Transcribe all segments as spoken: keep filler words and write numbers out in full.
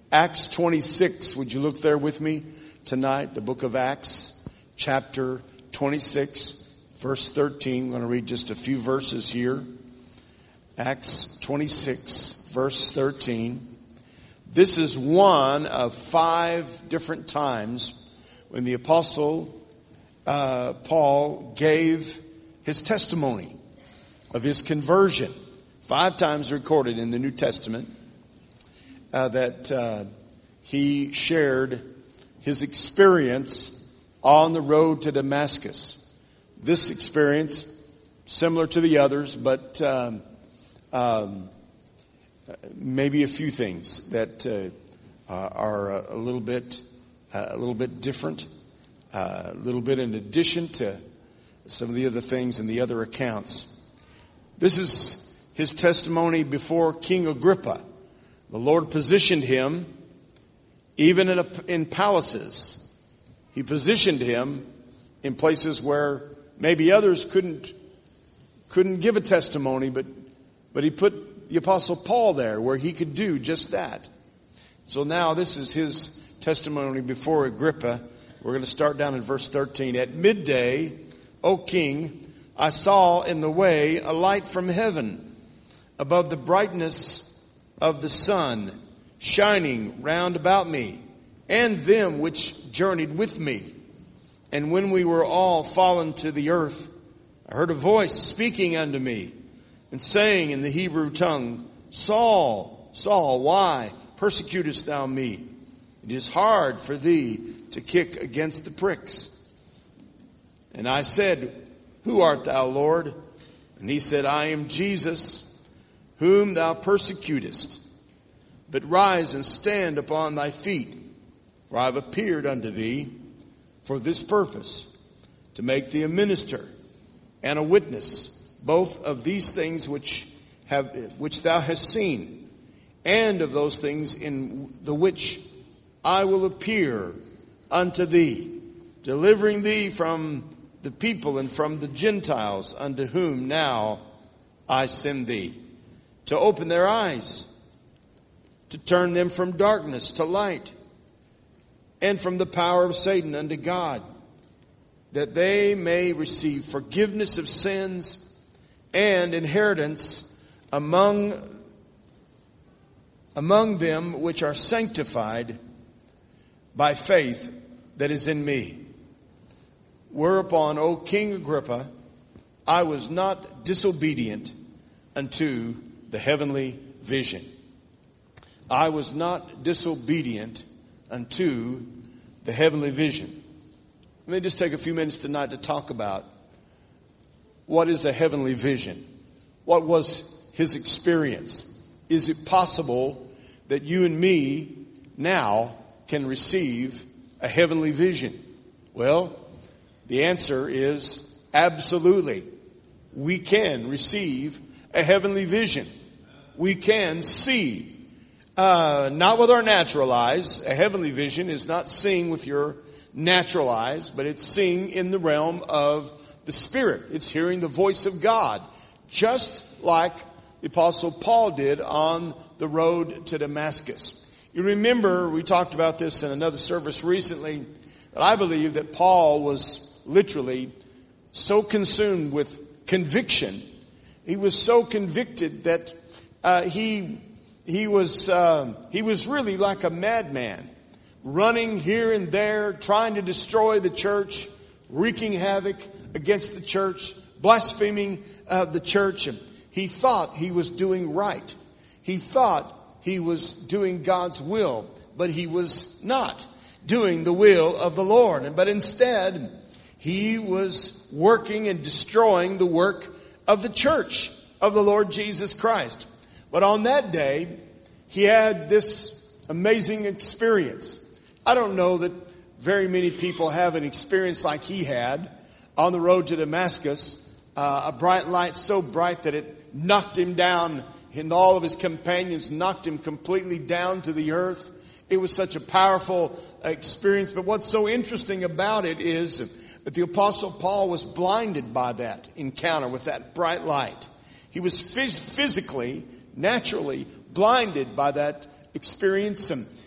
Acts twenty-six, would you look there with me tonight? The book of Acts, chapter twenty-six, verse thirteen. I'm going to read just a few verses here. Acts twenty-six, verse thirteen. This is one of five different times when the apostle uh, Paul gave his testimony of his conversion. Five times recorded in the New Testament uh, that uh, he shared his experience on the road to Damascus. This experience, similar to the others, but um, um, maybe a few things that uh, are a little bit, uh, a little bit different, uh, a little bit in addition to some of the other things in the other accounts. This is his testimony before King Agrippa. The Lord positioned him even in, a, in palaces. He positioned him in places where maybe others couldn't couldn't give a testimony, but but he put the Apostle Paul there where he could do just that. So now this is his testimony before Agrippa. We're going to start down in verse thirteen. At midday, O king, I saw in the way a light from heaven, above the brightness of the sun, shining round about me, and them which journeyed with me. And when we were all fallen to the earth, I heard a voice speaking unto me, and saying in the Hebrew tongue, Saul, Saul, why persecutest thou me? It is hard for thee to kick against the pricks. And I said, Who art thou, Lord? And he said, I am Jesus, whom thou persecutest. But rise and stand upon thy feet, for I have appeared unto thee for this purpose, to make thee a minister and a witness, both of these things which have which thou hast seen, and of those things in the which I will appear unto thee, delivering thee from the people and from the Gentiles, unto whom now I send thee, to open their eyes, to turn them from darkness to light, and from the power of Satan unto God, that they may receive forgiveness of sins and inheritance among, among them which are sanctified by faith that is in me. Whereupon, O King Agrippa, I was not disobedient unto the heavenly vision. I was not disobedient unto the heavenly vision. Let me just take a few minutes tonight to talk about what is a heavenly vision. What was his experience? Is it possible that you and me now can receive a heavenly vision? Well, the answer is absolutely. We can receive a heavenly vision. We can see. Uh, not with our natural eyes. A heavenly vision is not seeing with your natural eyes, but it's seeing in the realm of the Spirit. It's hearing the voice of God, just like the Apostle Paul did on the road to Damascus. You remember, we talked about this in another service recently, that I believe that Paul was literally so consumed with conviction. He was so convicted that uh, he he was uh, he was really like a madman, running here and there, trying to destroy the church, wreaking havoc against the church, blaspheming uh, the church. And he thought he was doing right. He thought he was doing God's will, but he was not doing the will of the Lord. But instead, he was working and destroying the work of the church of the Lord Jesus Christ. But on that day, he had this amazing experience. I don't know that very many people have an experience like he had on the road to Damascus. Uh, a bright light so bright that it knocked him down, and all of his companions knocked him completely down to the earth. It was such a powerful experience. But what's so interesting about it is that the Apostle Paul was blinded by that encounter with that bright light. He was phys- physically, naturally blinded by that experience. And,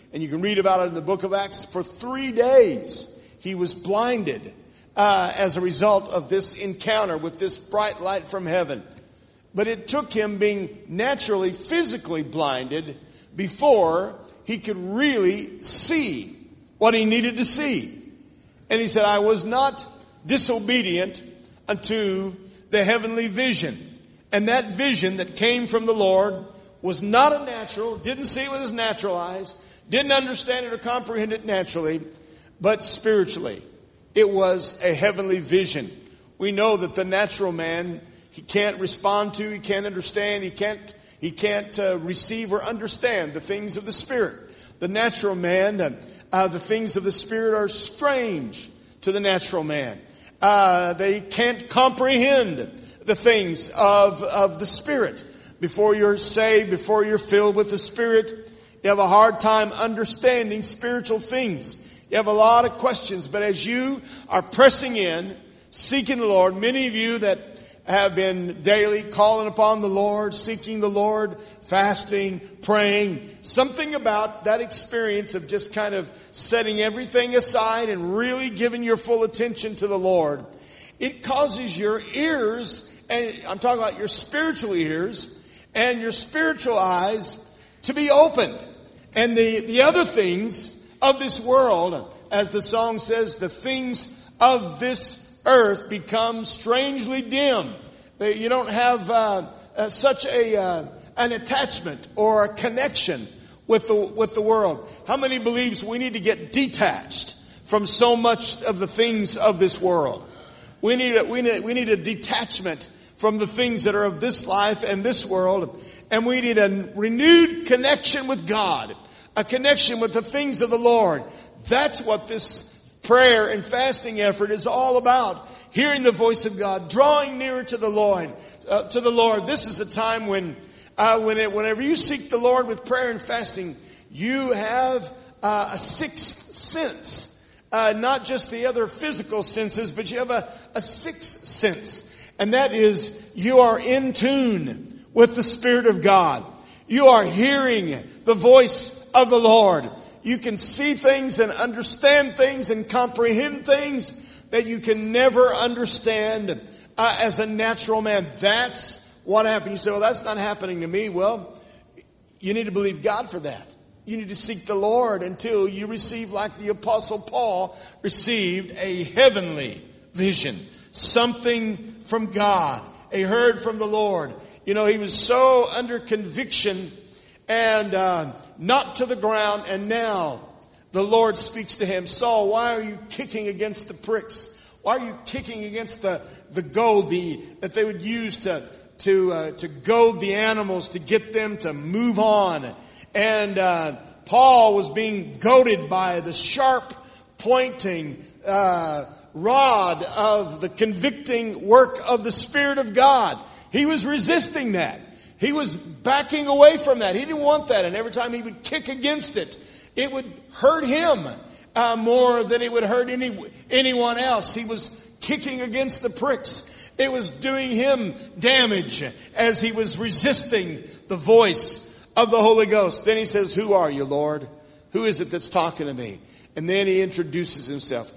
and you can read about it in the book of Acts, for three days he was blinded uh, as a result of this encounter with this bright light from heaven. But it took him being naturally, physically blinded before he could really see what he needed to see. And he said, I was not disobedient unto the heavenly vision. And that vision that came from the Lord was not a natural, didn't see it with his natural eyes, didn't understand it or comprehend it naturally, but spiritually. It was a heavenly vision. We know that the natural man, he can't respond to, he can't understand, he can't he can't uh, receive or understand the things of the Spirit. The natural man, uh, uh, the things of the Spirit are strange to the natural man. Uh, they can't comprehend the things of, of the Spirit. Before you're saved, before you're filled with the Spirit, you have a hard time understanding spiritual things. You have a lot of questions. But as you are pressing in, seeking the Lord, many of you that have been daily calling upon the Lord, seeking the Lord, fasting, praying, something about that experience of just kind of setting everything aside and really giving your full attention to the Lord, it causes your ears, and I'm talking about your spiritual ears, and your spiritual eyes to be opened. And the, the other things of this world, as the song says, the things of this earth become strangely dim. You don't have uh, uh, such a uh, an attachment or a connection with the with the world. How many believes we need to get detached from so much of the things of this world? We need a, we need we need a detachment from the things that are of this life and this world, and we need a renewed connection with God, a connection with the things of the Lord. That's what this prayer and fasting effort is all about. Hearing the voice of God, drawing nearer to the Lord. Uh, to the Lord. This is a time when, uh, when it, whenever you seek the Lord with prayer and fasting, you have uh, a sixth sense, uh, not just the other physical senses, but you have a, a sixth sense, and that is you are in tune with the Spirit of God. You are hearing the voice of the Lord. You can see things and understand things and comprehend things that you can never understand uh, as a natural man. That's what happened. You say, well, that's not happening to me. Well, you need to believe God for that. You need to seek the Lord until you receive, like the Apostle Paul received, a heavenly vision. Something from God. A heard from the Lord. You know, he was so under conviction and uh, knocked to the ground, and now the Lord speaks to him. Saul, why are you kicking against the pricks? Why are you kicking against the, the goad the, that they would use to, to, uh, to goad the animals, to get them to move on? And uh, Paul was being goaded by the sharp pointing uh, rod of the convicting work of the Spirit of God. He was resisting that. He was backing away from that. He didn't want that. And every time he would kick against it, it would hurt him uh, more than it would hurt any anyone else. He was kicking against the pricks. It was doing him damage as he was resisting the voice of the Holy Ghost. Then he says, who are you, Lord? Who is it that's talking to me? And then he introduces himself.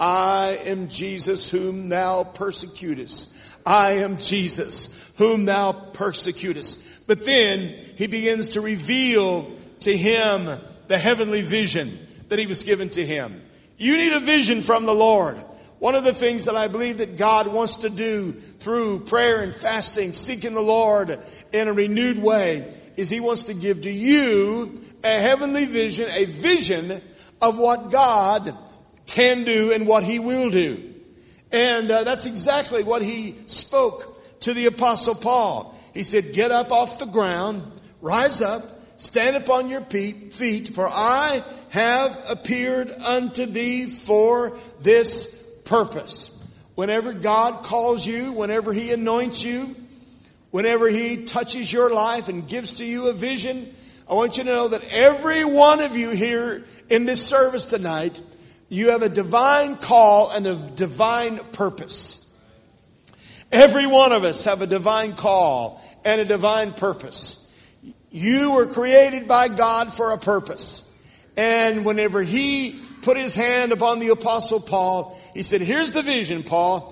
I am Jesus whom thou persecutest. I am Jesus whom thou persecutest. But then he begins to reveal to him the heavenly vision that he was given to him. You need a vision from the Lord. One of the things that I believe that God wants to do through prayer and fasting, seeking the Lord in a renewed way, is he wants to give to you a heavenly vision, a vision of what God can do and what he will do. And uh, that's exactly what he spoke to the Apostle Paul. He said, get up off the ground, rise up, stand upon your feet, for I have appeared unto thee for this purpose. Whenever God calls you, whenever he anoints you, whenever he touches your life and gives to you a vision, I want you to know that every one of you here in this service tonight, you have a divine call and a divine purpose. Every one of us have a divine call and a divine purpose. You were created by God for a purpose. And whenever he put his hand upon the Apostle Paul, he said, here's the vision, Paul.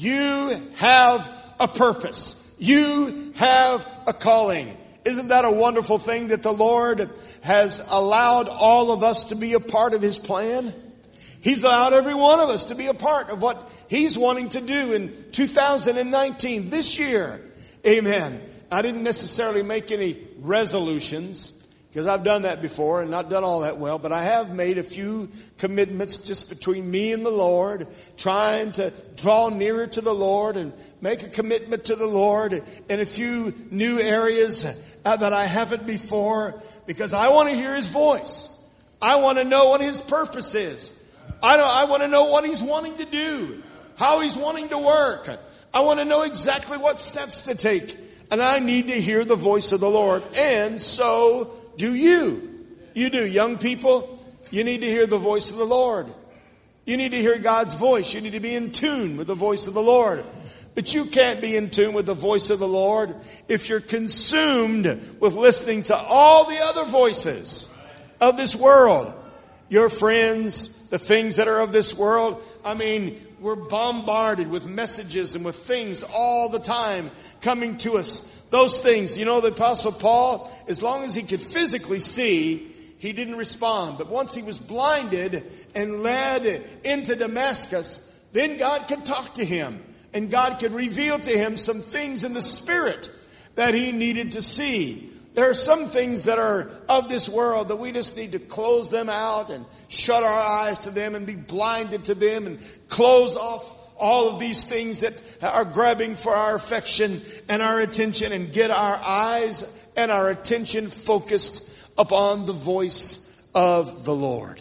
You have a purpose. You have a calling. Isn't that a wonderful thing that the Lord has allowed all of us to be a part of His plan? He's allowed every one of us to be a part of what He's wanting to do in two thousand nineteen, this year. Amen. I didn't necessarily make any resolutions, because I've done that before and not done all that well. But I have made a few commitments just between me and the Lord, trying to draw nearer to the Lord and make a commitment to the Lord in a few new areas that I haven't before, because I want to hear His voice. I want to know what His purpose is. I, don't, I want to know what He's wanting to do, how He's wanting to work. I want to know exactly what steps to take. And I need to hear the voice of the Lord. And so do you. You do. Young people, you need to hear the voice of the Lord. You need to hear God's voice. You need to be in tune with the voice of the Lord. But you can't be in tune with the voice of the Lord if you're consumed with listening to all the other voices of this world. Your friends, the things that are of this world. I mean, we're bombarded with messages and with things all the time coming to us. Those things, you know, the Apostle Paul, as long as he could physically see, he didn't respond. But once he was blinded and led into Damascus, then God could talk to him. And God could reveal to him some things in the Spirit that he needed to see. There are some things that are of this world that we just need to close them out and shut our eyes to them and be blinded to them and close off all of these things that are grabbing for our affection and our attention, and get our eyes and our attention focused upon the voice of the Lord.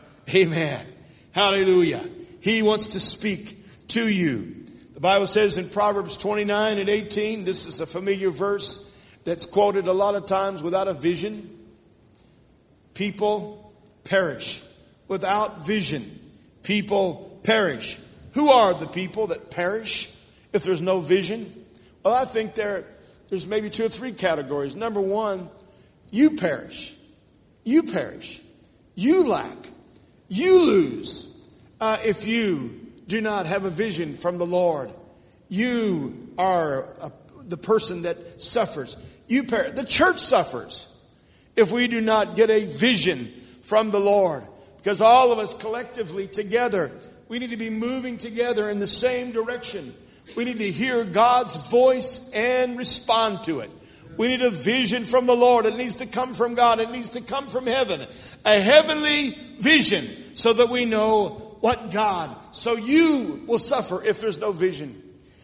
Amen. Hallelujah. He wants to speak to you. The Bible says in Proverbs twenty-nine and eighteen, this is a familiar verse that's quoted a lot of times, without a vision, people perish. Without vision, people perish. Who are the people that perish if there's no vision? Well, I think there, there's maybe two or three categories. Number one, you perish. You perish. You lack. You lose uh, if you do not have a vision from the Lord. You are a, the person that suffers. You perish. The church suffers if we do not get a vision from the Lord. Because all of us collectively together, we need to be moving together in the same direction. We need to hear God's voice and respond to it. We need a vision from the Lord. It needs to come from God. It needs to come from heaven. A heavenly vision, so that we know what God. So you will suffer if there's no vision.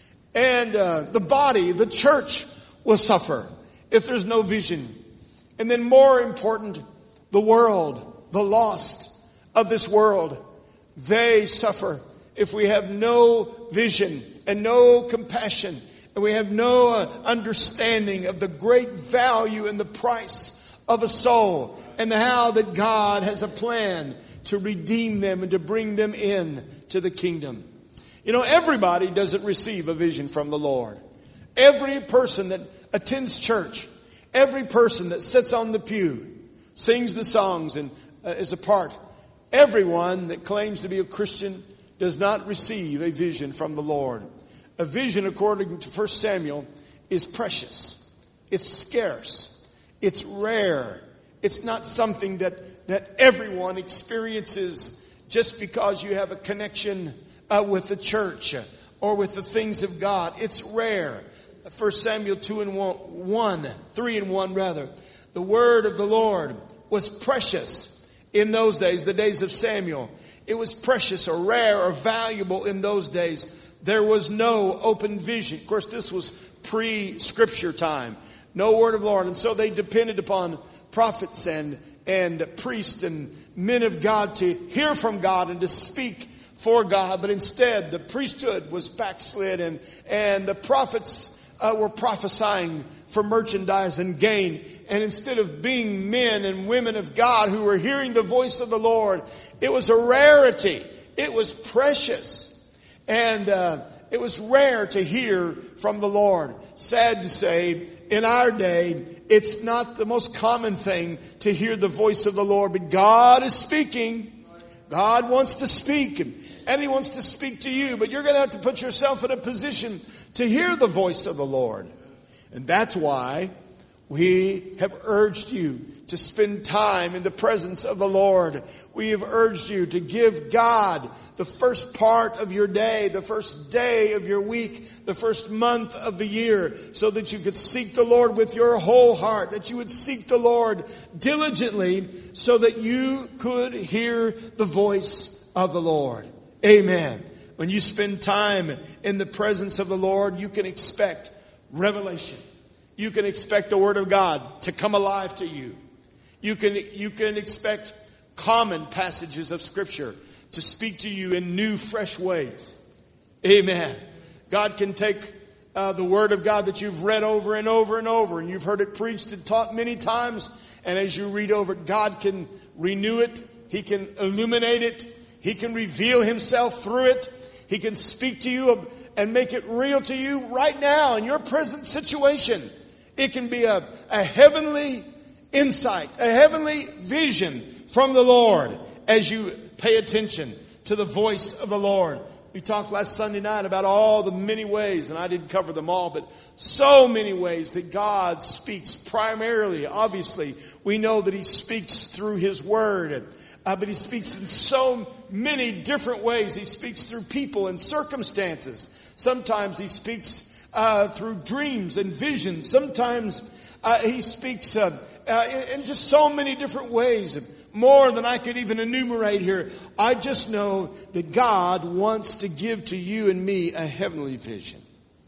And uh, the body, the church, will suffer if there's no vision. And then more important, the world, the lost of this world, they suffer if we have no vision and no compassion, and we have no uh, understanding of the great value and the price of a soul, and how that God has a plan to redeem them and to bring them in to the kingdom. You know, everybody doesn't receive a vision from the Lord. Every person that attends church, every person that sits on the pew, sings the songs and uh, is a part, everyone that claims to be a Christian does not receive a vision from the Lord. A vision, according to First Samuel, is precious. It's scarce. It's rare. It's not something that, that everyone experiences just because you have a connection uh, with the church or with the things of God. It's rare. First Samuel two and one, three and one rather. The word of the Lord was precious in those days, the days of Samuel. It was precious or rare or valuable in those days. There was no open vision. Of course, this was pre-scripture time. No word of the Lord. And so they depended upon prophets and, and priests and men of God to hear from God and to speak for God. But instead, the priesthood was backslid, and, and the prophets uh, were prophesying for merchandise and gain. And instead of being men and women of God who were hearing the voice of the Lord, it was a rarity. It was precious. And uh, it was rare to hear from the Lord. Sad to say, in our day, it's not the most common thing to hear the voice of the Lord, but God is speaking. God wants to speak, and He wants to speak to you, but you're going to have to put yourself in a position to hear the voice of the Lord. And that's why we have urged you to spend time in the presence of the Lord. We have urged you to give God the first part of your day, the first day of your week, the first month of the year, so that you could seek the Lord with your whole heart, that you would seek the Lord diligently so that you could hear the voice of the Lord. Amen. When you spend time in the presence of the Lord, you can expect revelation. You can expect the Word of God to come alive to you. You can, you can expect common passages of Scripture to speak to you in new, fresh ways. Amen. God can take uh, the Word of God that you've read over and over and over, and you've heard it preached and taught many times, and as you read over it, God can renew it. He can illuminate it. He can reveal Himself through it. He can speak to you and make it real to you right now in your present situation. It can be a, a heavenly insight, a heavenly vision from the Lord as you pay attention to the voice of the Lord. We talked last Sunday night about all the many ways, and I didn't cover them all, but so many ways that God speaks. Primarily, obviously, we know that He speaks through His Word, uh, but He speaks in so many different ways. He speaks through people and circumstances. Sometimes He speaks uh, through dreams and visions. Sometimes uh, He speaks uh, uh, in, in just so many different ways. More than I could even enumerate here. I just know that God wants to give to you and me a heavenly vision.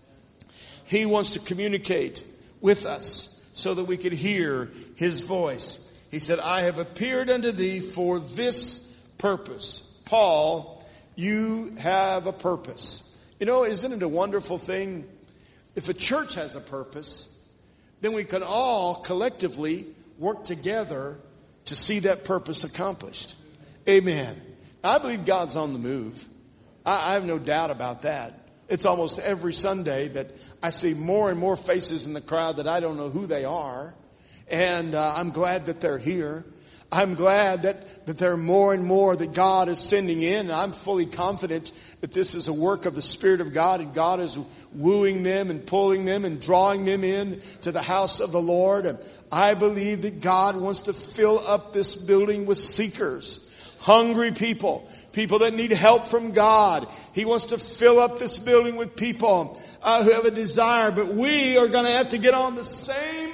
He wants to communicate with us so that we could hear His voice. He said, I have appeared unto thee for this purpose. Paul, you have a purpose. You know, isn't it a wonderful thing? If a church has a purpose, then we can all collectively work together to see that purpose accomplished. Amen. I believe God's on the move. I, I have no doubt about that. It's almost every Sunday that I see more and more faces in the crowd that I don't know who they are. And uh, I'm glad that they're here. I'm glad that, that there are more and more that God is sending in. And I'm fully confident that this is a work of the Spirit of God, and God is wooing them and pulling them and drawing them in to the house of the Lord. And I believe that God wants to fill up this building with seekers, hungry people, people that need help from God. He wants to fill up this building with people uh, who have a desire, but we are going to have to get on the same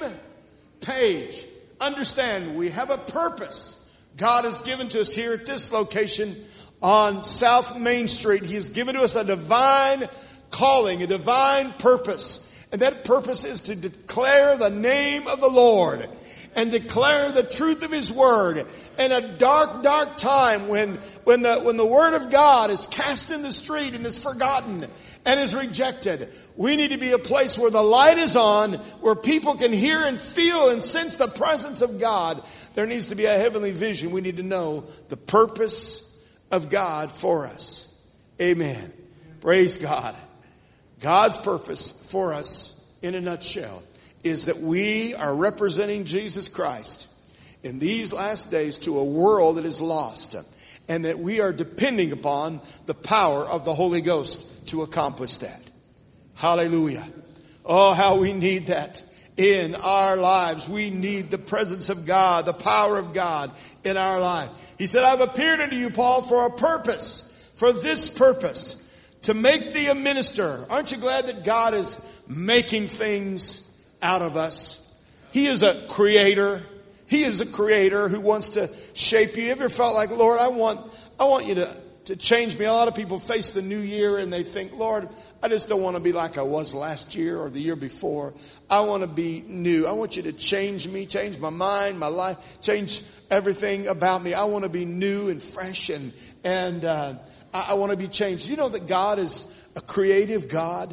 page. Understand, we have a purpose God has given to us here at this location on South Main Street. He has given to us a divine calling, a divine purpose. And that purpose is to declare the name of the Lord and declare the truth of His Word. In a dark, dark time when, when, the, when the Word of God is cast in the street and is forgotten and is rejected, we need to be a place where the light is on, where people can hear and feel and sense the presence of God. There needs to be a heavenly vision. We need to know the purpose of God for us. Amen. Praise God. God's purpose for us, in a nutshell, is that we are representing Jesus Christ in these last days to a world that is lost, and that we are depending upon the power of the Holy Ghost to accomplish that. Hallelujah. Oh, how we need that in our lives. We need the presence of God, the power of God in our life. He said, I've appeared unto you, Paul, for a purpose, for this purpose, to make thee a minister. Aren't you glad that God is making things out of us? He is a creator. He is a creator who wants to shape you. You ever felt like, Lord, I want, I want you to, to change me? A lot of people face the new year and they think, Lord, I just don't want to be like I was last year or the year before. I want to be new. I want you to change me, change my mind, my life, change everything about me. I want to be new and fresh, and, and, uh, I want to be changed. You know that God is a creative God,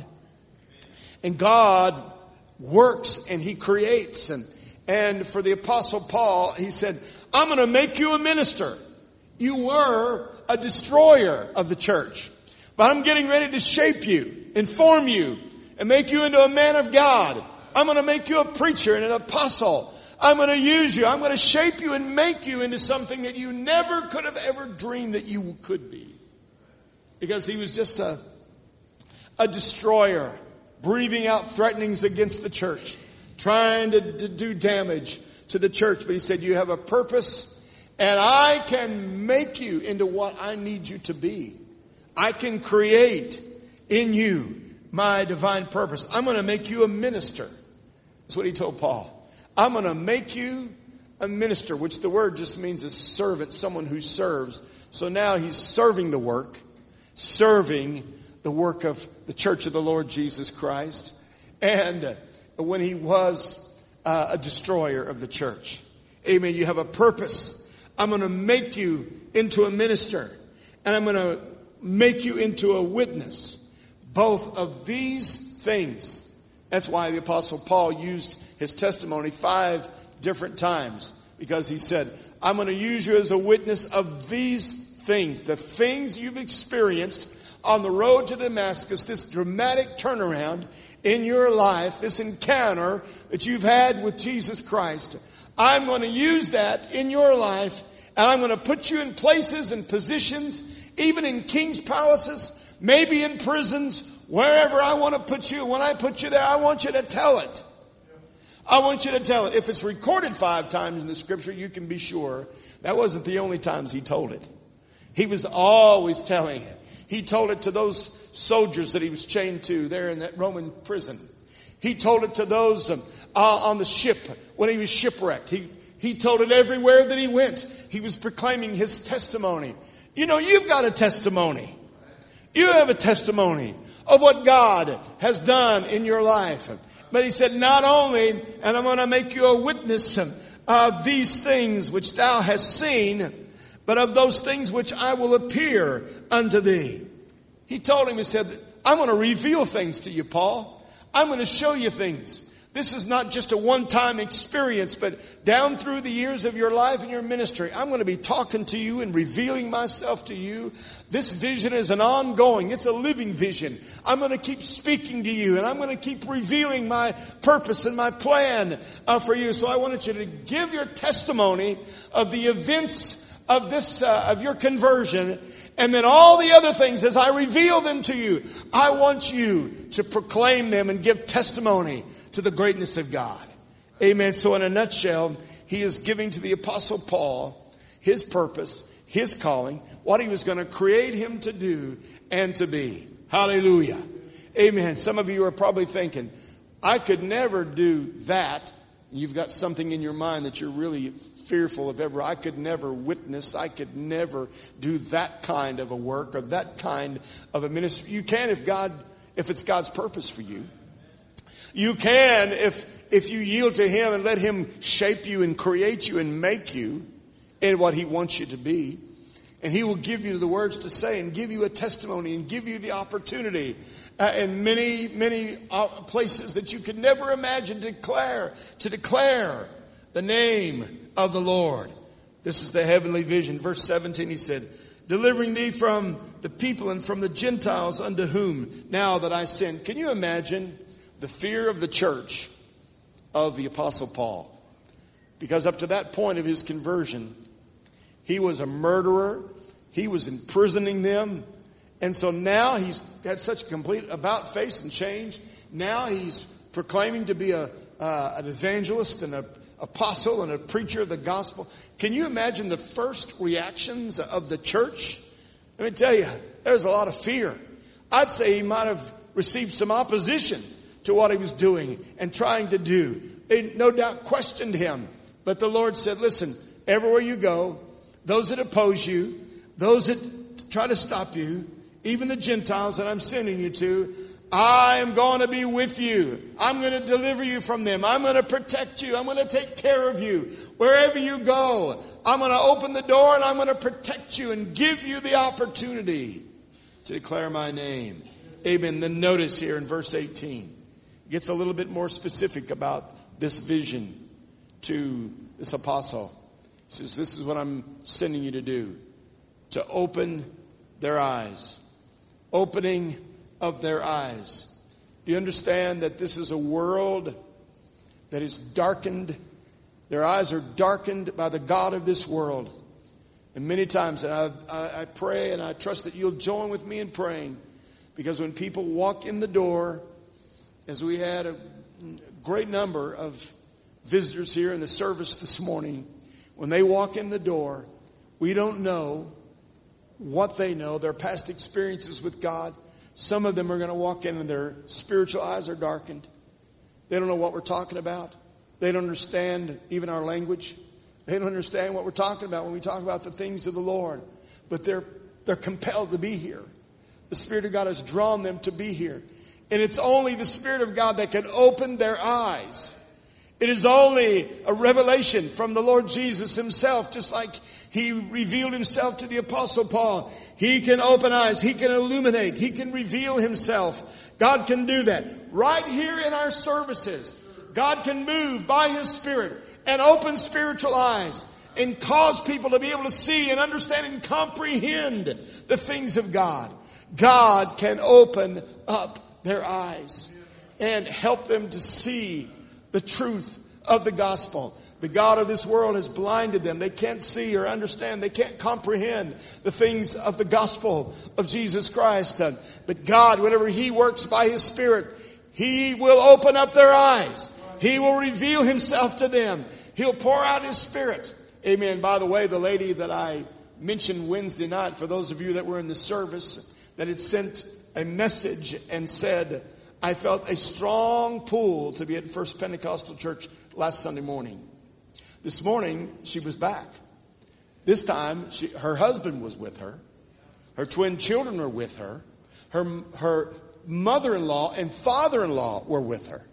and God works and He creates. And, and for the Apostle Paul, he said, I'm going to make you a minister. You were a destroyer of the church, but I'm getting ready to shape you, inform you, and make you into a man of God, I'm going to make you a preacher and an apostle. I'm going to use you. I'm going to shape you and make you into something that you never could have ever dreamed that you could be. Because he was just a, a destroyer, breathing out threatenings against the church, trying to, to do damage to the church. But he said, you have a purpose, and I can make you into what I need you to be. I can create in you my divine purpose. I'm going to make you a minister. That's what he told Paul. I'm going to make you a minister, which the word just means a servant, someone who serves. So now he's serving the work, serving the work of the church of the Lord Jesus Christ. And when he was uh, a destroyer of the church. Amen. You have a purpose. I'm going to make you into a minister. And I'm going to make you into a witness. Both of these things. That's why the Apostle Paul used his testimony five different times. Because he said, I'm going to use you as a witness of these things. The things you've experienced on the road to Damascus. This dramatic turnaround in your life. This encounter that you've had with Jesus Christ. I'm going to use that in your life. And I'm going to put you in places and positions. Even in king's palaces. Maybe in prisons. Wherever I want to put you. When I put you there, I want you to tell it. I want you to tell it. If it's recorded five times in the scripture, you can be sure that wasn't the only times he told it. He was always telling it. He told it to those soldiers that he was chained to there in that Roman prison. He told it to those um, uh, on the ship when he was shipwrecked. He, he told it everywhere that he went. He was proclaiming his testimony. You know, you've got a testimony. You have a testimony of what God has done in your life. But he said, not only, and I'm going to make you a witness of these things which thou hast seen, but of those things which I will appear unto thee. He told him, he said, I'm going to reveal things to you, Paul. I'm going to show you things. This is not just a one-time experience, but down through the years of your life and your ministry, I'm going to be talking to you and revealing myself to you. This vision is an ongoing, it's a living vision. I'm going to keep speaking to you, and I'm going to keep revealing my purpose and my plan uh, for you. So I wanted you to give your testimony of the events of this, uh, of your conversion. And then all the other things, as I reveal them to you, I want you to proclaim them and give testimony to the greatness of God. Amen. So in a nutshell, he is giving to the Apostle Paul his purpose, his calling, what he was going to create him to do and to be. Hallelujah. Amen. Some of you are probably thinking, I could never do that. You've got something in your mind that you're really fearful of ever. I could never witness. I could never do that kind of a work or that kind of a ministry. You can if God, if it's God's purpose for you. You can if if you yield to him and let him shape you and create you and make you in what he wants you to be. And he will give you the words to say and give you a testimony and give you the opportunity uh, in many, many uh, places that you could never imagine to declare, to declare the name of the Lord. This is the heavenly vision. Verse seventeen, he said, delivering thee from the people and from the Gentiles unto whom now that I send. Can you imagine the fear of the church of the Apostle Paul? Because up to that point of his conversion, he was a murderer. He was imprisoning them. And so now he's had such a complete about face and change. Now he's proclaiming to be a uh, an evangelist and an apostle and a preacher of the gospel. Can you imagine the first reactions of the church? Let me tell you, there's a lot of fear. I'd say he might have received some opposition to what he was doing and trying to do. They no doubt questioned him. But the Lord said, listen, everywhere you go, those that oppose you, those that try to stop you, even the Gentiles that I'm sending you to, I am going to be with you. I'm going to deliver you from them. I'm going to protect you. I'm going to take care of you. Wherever you go, I'm going to open the door and I'm going to protect you and give you the opportunity to declare my name. Amen. Then notice here in verse eighteen, it gets a little bit more specific about this vision to this apostle. He says, this is what I'm sending you to do. To open their eyes. Opening of their eyes. Do you understand that this is a world that is darkened. Their eyes are darkened by the god of this world. And many times, and I, I, I pray and I trust that you'll join with me in praying. Because when people walk in the door, as we had a great number of visitors here in the service this morning, when they walk in the door, we don't know what they know, their past experiences with God. Some of them are going to walk in and their spiritual eyes are darkened. They don't know what we're talking about. They don't understand even our language. They don't understand what we're talking about when we talk about the things of the Lord. But they're they're compelled to be here. The Spirit of God has drawn them to be here. And it's only the Spirit of God that can open their eyes. It is only a revelation from the Lord Jesus himself, just like he revealed himself to the Apostle Paul. He can open eyes. He can illuminate. He can reveal himself. God can do that. Right here in our services, God can move by his Spirit and open spiritual eyes and cause people to be able to see and understand and comprehend the things of God. God can open up their eyes and help them to see the truth of the gospel. The god of this world has blinded them. They can't see or understand. They can't comprehend the things of the gospel of Jesus Christ. But God, whenever he works by his Spirit, he will open up their eyes. He will reveal himself to them. He'll pour out his Spirit. Amen. By the way, the lady that I mentioned Wednesday night, for those of you that were in the service, that had sent a message and said, I felt a strong pull to be at First Pentecostal Church last Sunday morning. This morning, she was back. This time, she, her husband was with her. Her twin children were with her. Her, her mother-in-law and father-in-law were with her.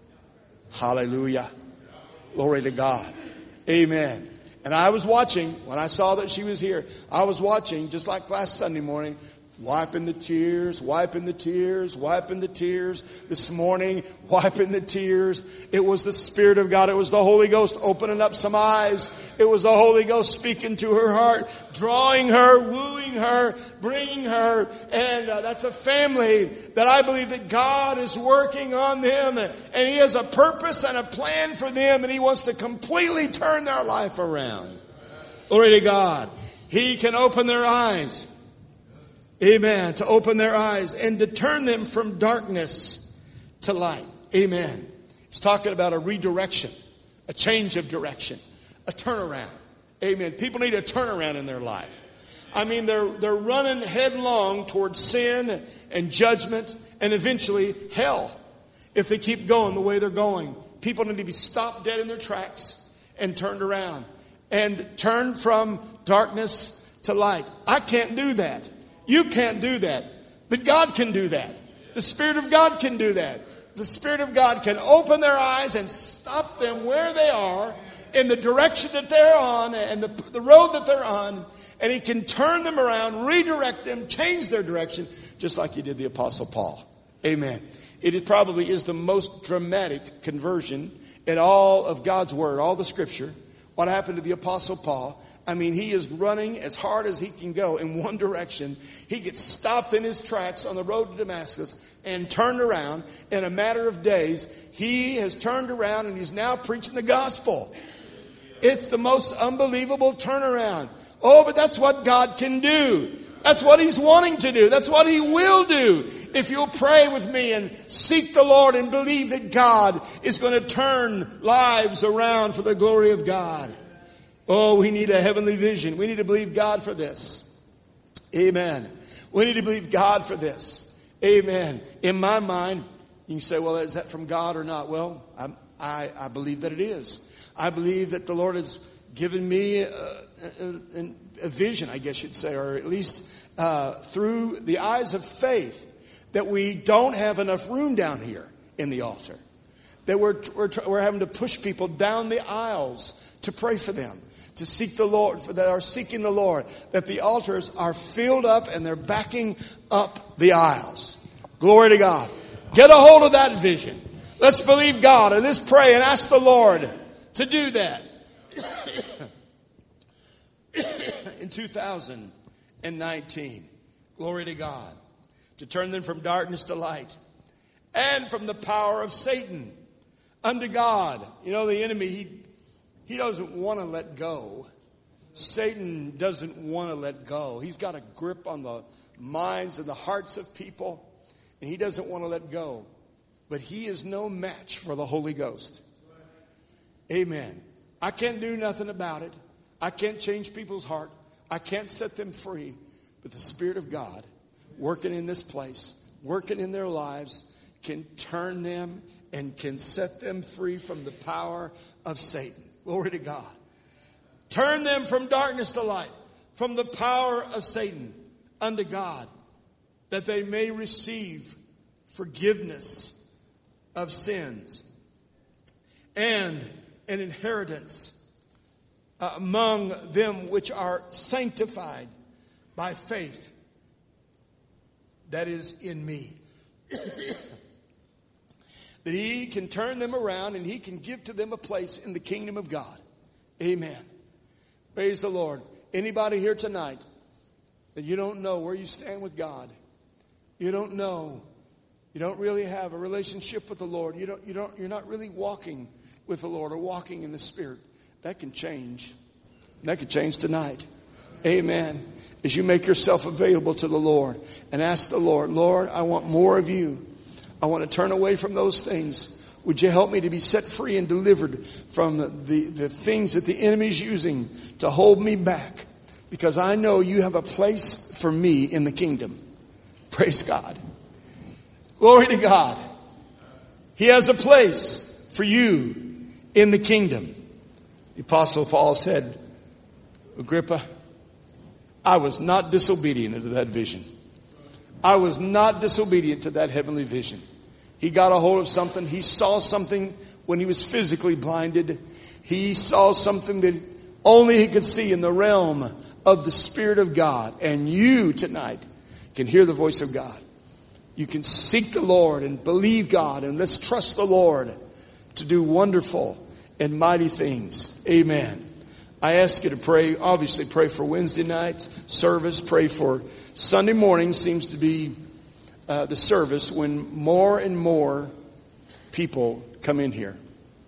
Hallelujah. Glory to God. Amen. And I was watching, when I saw that she was here, I was watching, just like last Sunday morning, wiping the tears, wiping the tears, wiping the tears. This morning, wiping the tears. It was the Spirit of God. It was the Holy Ghost opening up some eyes. It was the Holy Ghost speaking to her heart, drawing her, wooing her, bringing her. And uh, that's a family that I believe that God is working on them. And he has a purpose and a plan for them. And he wants to completely turn their life around. Glory to God. He can open their eyes. Amen. To open their eyes and to turn them from darkness to light. Amen. He's talking about a redirection, a change of direction, a turnaround. Amen. People need a turnaround in their life. I mean, they're, they're running headlong towards sin and judgment and eventually hell if they keep going the way they're going. People need to be stopped dead in their tracks and turned around and turned from darkness to light. I can't do that. You can't do that. But God can do that. The Spirit of God can do that. The Spirit of God can open their eyes and stop them where they are in the direction that they're on and the, the road that they're on. And he can turn them around, redirect them, change their direction, just like he did the Apostle Paul. Amen. It is probably is the most dramatic conversion in all of God's Word, all the Scripture. What happened to the Apostle Paul? I mean, he is running as hard as he can go in one direction. He gets stopped in his tracks on the road to Damascus and turned around. In a matter of days, he has turned around and he's now preaching the gospel. It's the most unbelievable turnaround. Oh, but that's what God can do. That's what he's wanting to do. That's what he will do. If you'll pray with me and seek the Lord and believe that God is going to turn lives around for the glory of God. Oh, we need a heavenly vision. We need to believe God for this. Amen. We need to believe God for this. Amen. In my mind, you can say, well, is that from God or not? Well, I, I, I believe that it is. I believe that the Lord has given me a, a, a vision, I guess you'd say, or at least uh, through the eyes of faith, that we don't have enough room down here in the altar. That we're, we're, we're having to push people down the aisles to pray for them. To seek the Lord, for that are seeking the Lord, that the altars are filled up and they're backing up the aisles. Glory to God. Get a hold of that vision. Let's believe God and let's pray and ask the Lord to do that. In two thousand nineteen, glory to God, to turn them from darkness to light and from the power of Satan unto God. You know, the enemy, he, he doesn't want to let go. Satan doesn't want to let go. He's got a grip on the minds and the hearts of people, and he doesn't want to let go. But he is no match for the Holy Ghost. Amen. I can't do nothing about it. I can't change people's heart. I can't set them free. But the Spirit of God working in this place, working in their lives, can turn them and can set them free from the power of Satan. Glory to God. Turn them from darkness to light, from the power of Satan unto God, that they may receive forgiveness of sins and an inheritance uh, among them which are sanctified by faith that is in me. That he can turn them around and he can give to them a place in the kingdom of God. Amen. Praise the Lord. Anybody here tonight that you don't know where you stand with God? You don't know. You don't really have a relationship with the Lord. You don't, you don't, you're not really walking with the Lord or walking in the Spirit. That can change. That can change tonight. Amen. As you make yourself available to the Lord and ask the Lord, Lord, I want more of you. I want to turn away from those things. Would you help me to be set free and delivered from the, the, the things that the enemy is using to hold me back? Because I know you have a place for me in the kingdom. Praise God. Glory to God. He has a place for you in the kingdom. The Apostle Paul said, Agrippa, I was not disobedient to that vision. I was not disobedient to that heavenly vision. He got a hold of something. He saw something when he was physically blinded. He saw something that only he could see in the realm of the Spirit of God. And you tonight can hear the voice of God. You can seek the Lord and believe God. And let's trust the Lord to do wonderful and mighty things. Amen. I ask you to pray. Obviously pray for Wednesday night's service. Pray for Sunday morning. Seems to be uh, the service when more and more people come in here.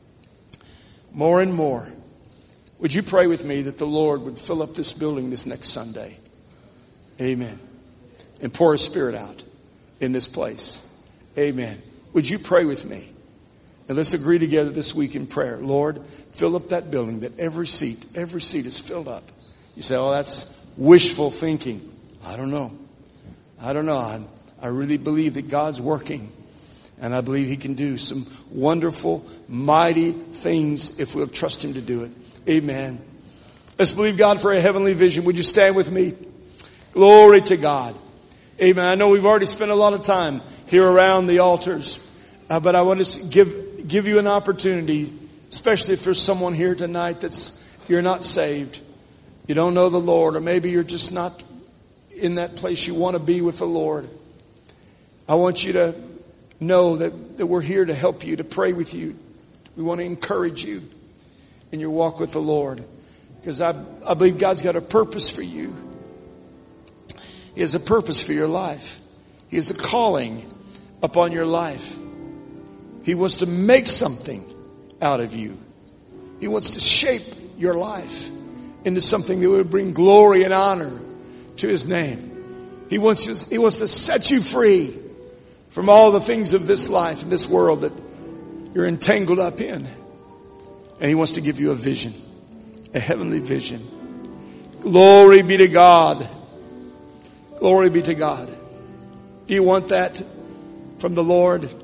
More and more. Would you pray with me that the Lord would fill up this building this next Sunday? Amen. And pour His Spirit out in this place. Amen. Would you pray with me? And let's agree together this week in prayer. Lord, fill up that building, that every seat, every seat is filled up. You say, oh, that's wishful thinking. I don't know. I don't know. I, I really believe that God's working. And I believe He can do some wonderful, mighty things if we'll trust Him to do it. Amen. Let's believe God for a heavenly vision. Would you stand with me? Glory to God. Amen. I know we've already spent a lot of time here around the altars. Uh, but I want to give give you an opportunity, especially if there's someone here tonight that's you're not saved. You don't know the Lord, or maybe you're just not in that place you want to be with the Lord. I want you to know that, that we're here to help you, to pray with you. We want to encourage you in your walk with the Lord. Because I, I believe God's got a purpose for you. He has a purpose for your life. He has a calling upon your life. He wants to make something out of you. He wants to shape your life into something that would bring glory and honor to His name. He wants to, he wants to set you free from all the things of this life and this world that you're entangled up in. And He wants to give you a vision, a heavenly vision. Glory be to God. Glory be to God. Do you want that from the Lord? If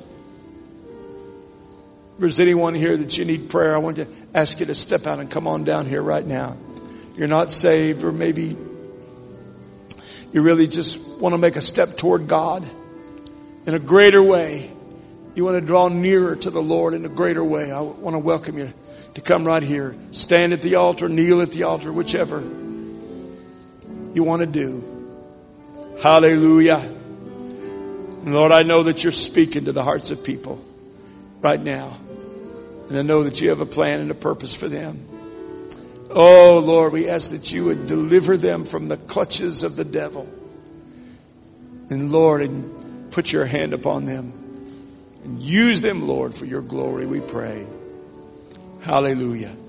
there's anyone here that you need prayer, I want to ask you to step out and come on down here right now. You're not saved, or maybe you really just want to make a step toward God in a greater way. You want to draw nearer to the Lord in a greater way. I want to welcome you to come right here. Stand at the altar, kneel at the altar, whichever you want to do. Hallelujah. And Lord, I know that you're speaking to the hearts of people right now. And I know that you have a plan and a purpose for them. Oh, Lord, we ask that you would deliver them from the clutches of the devil. And Lord, and put your hand upon them. And use them, Lord, for your glory, we pray. Hallelujah.